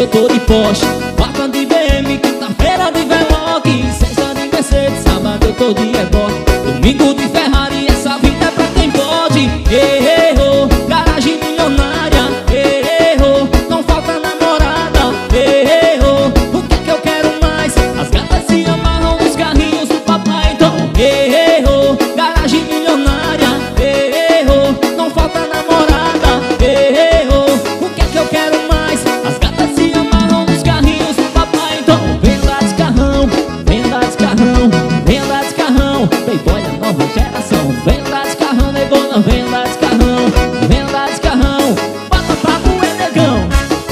eu tô de Porsche, quarta de BM, quinta-feira de Veloc, sexta de Mercedes, sábado eu tô de reboque, domingo de Ferrari, essa vida é pra quem pode. Errou, garagem milionária. Errou, não falta namorada. Errou, o que é que eu quero mais? As gatas se amarram nos carrinhos do papai. Então errou, garagem milionária. Errou, não falta namorada. Errou, o que é que eu quero mais? As gatas se amarram nos carrinhos do papai. Então vem lá de carrão, vem lá de carrão, vem lá de carrão, Playboy da nova geração. Vem lá de carrão, negona, vem lá de carrão, vem lá de carrão, bota pra moer, negão.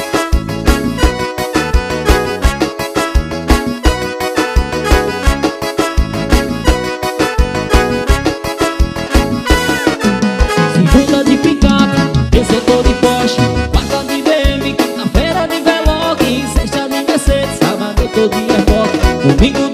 Segunda de picape, terça eu tô de Porsche, quarta de BM, quinta-feira de Veloc, sexta de Mercedes, sábado eu tô de reboque, domingo